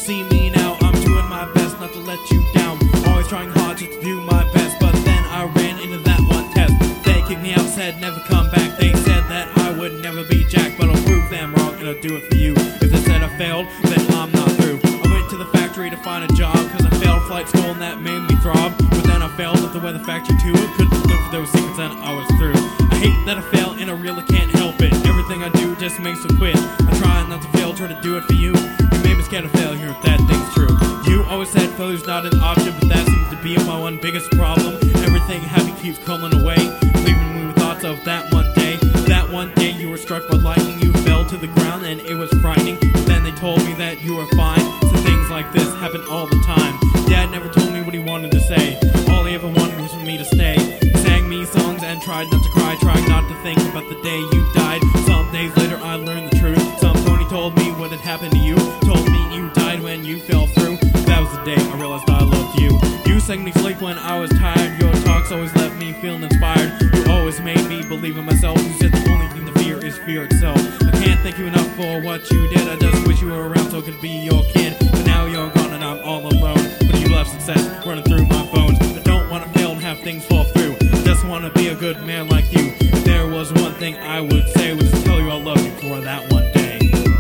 see me now, I'm doing my best not to let you down. Always trying hard just to do my best, but then I ran into that one test. They kicked me out, said never come back. They said that I would never be Jack, but I'll prove them wrong and I'll do it for you. If they said I failed, then I'm not through. I went to the factory to find a job, cause I failed flight school and that made me throb. But then I failed at the weather factory too. I couldn't live with those secrets and I was through. I hate that I fail and I really can't help it. Everything I do just makes me quit. I try not to fail, try to do it for you. You made me scared of failure, that thing's true. You always said failure's not an option, but that seems to be my one biggest problem. Everything happy keeps crawling away, leaving me with thoughts of that one day. That one day you were struck by lightning, you fell to the ground and it was frightening. But then they told me that you were fine, so things like this happen all the time. Dad never told me what he wanted to say, all he ever wanted was for me to stay. He sang me songs and tried not to cry, tried not to think about the day you died. Some days later I learned the truth. Some pony told me what had happened to you, told me you died when you fell through. That was the day I realized I loved you. You sang me sleep when I was tired, your talks always left me feeling inspired. You always made me believe in myself, you said the only thing to fear is fear itself. I can't thank you enough for what you did, I just wish you were around so I could be your kid. But now you're gone and I'm all alone, but you left success running through my bones. I don't want to fail and have things fall through, I just want to be a good man like you. If there was one thing I would say, was to tell you I love you for that one day.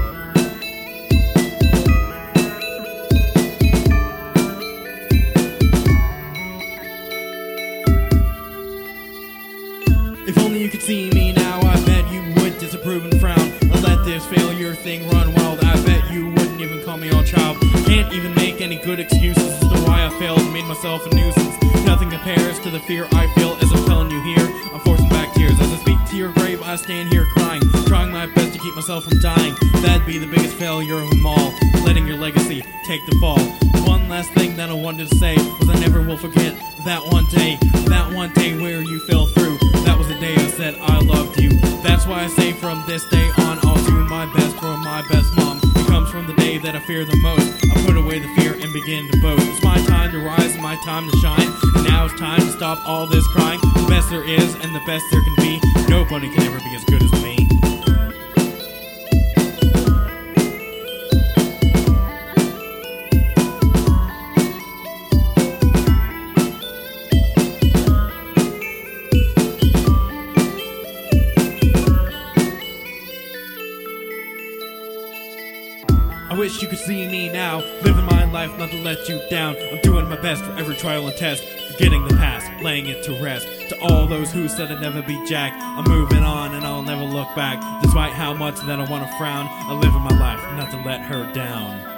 If only you could see me now, I bet you would disapprove and frown. I let this failure thing run wild, I bet you wouldn't even call me your child. Can't even make any good excuses as to why I failed and made myself a nuisance. Nothing compares to the fear I feel as I'm telling you here. I'm forcing back tears as I speak to your grave, I stand here crying, trying my best to keep myself from dying. That'd be the biggest failure of them all, letting your legacy take the fall. One last thing that I wanted to say was I never will forget that one day where you fell through. That was the day I said I loved you. That's why I say from this day on I'll do my best for my best mom. It comes from the day that I fear the most. I put away the fear and begin to boast. It's my time to rise and my time to shine, and now it's time to stop all this crying. The best there is and the best there can be, nobody can ever be as good as me. I wish you could see me now, living my life not to let you down. I'm doing my best for every trial and test, forgetting the past, laying it to rest. To all those who said I'd never be Jack, I'm moving on and I'll never look back. Despite how much that I want to frown, I live in my life not to let her down.